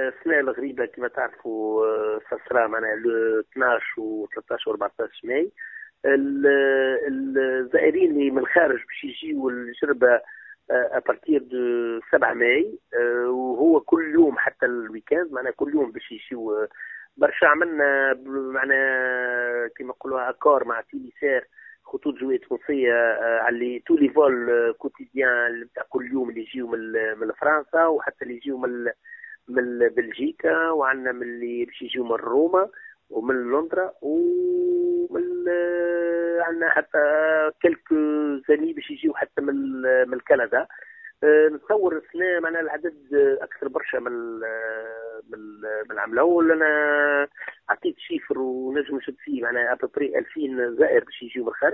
السنة الغريبة كما تعرفوا سسرا معناها لو 12 و 13 و 14 ماي. الزائرين اللي من الخارج باش يجيوا الجربة ابارتير دو 7 ماي، وهو كل يوم حتى الويكاند معناها كل يوم باش يجيوا برشا. عملنا معناها كما نقولوا اكور مع تيليسير خطوط جوية تونسية على تو لي فول كوتيديان تاع كل يوم اللي يجيو من فرنسا، وحتى اللي يجيو من بلجيكا، وعندنا من اللي باش يجيو من روما ومن لندرا، ومن عندنا حتى كلكو زاني باش يجيو حتى من كندا. نتصور السنه معنا العدد اكثر برشا من العام الاول. انا عطيت شيفر ونجم نشد فيه معناها ابري 2000 زائر باش يجيو من الخارج.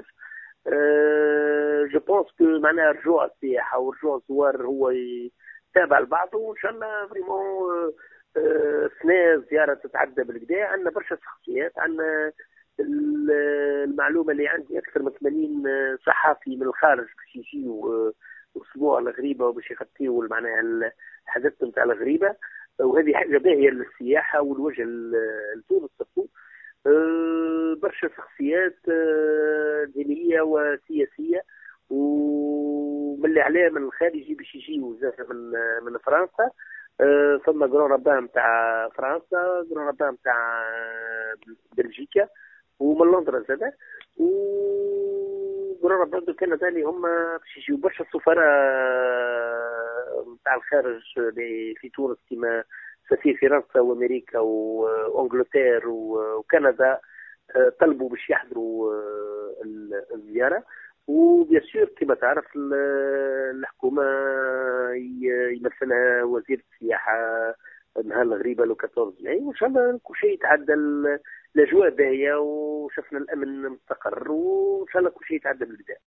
جو بونس كو معناها رجوع السياحه ورجوع الزوار هو يتابع البعض، وان شاء الله فريمون سنه زياره تتعدى بالكدا. عندنا برشا شخصيات، عندنا المعلومه اللي عندي اكثر من 80 صحافي من الخارج باش يجيو اسبوع الغريبه وباش يغطيوا معناها الحدث نتاع الغريبه، وهذه حاجه باهيه للسياحه والوجه لتونس سورتو. برشا شخصيات دينيه وسياسيه ومن الاعلام الخارجي باش يجيو من فرنسا. ثم جرون ربان نتاع فرنسا، جرون ربان نتاع بلجيكا، ومن لندن زاده، وقرروا برضه كندا اللي هم باش يجيو برشا سفراء نتاع الخارج في تونس كما سفير فرنسا وامريكا وانجلترا وكندا طلبوا باش يحضروا الزياره. وبيان سور كما تعرف الحكومه يمثلها وزير السياحه نهار الغريبه لو 14 ماي، وان شاء الله كل شيء يتعدى. الاجواء باهيه وشفنا الامن مستقر، وان شاء الله كل شيء يتعدى بالبدايه.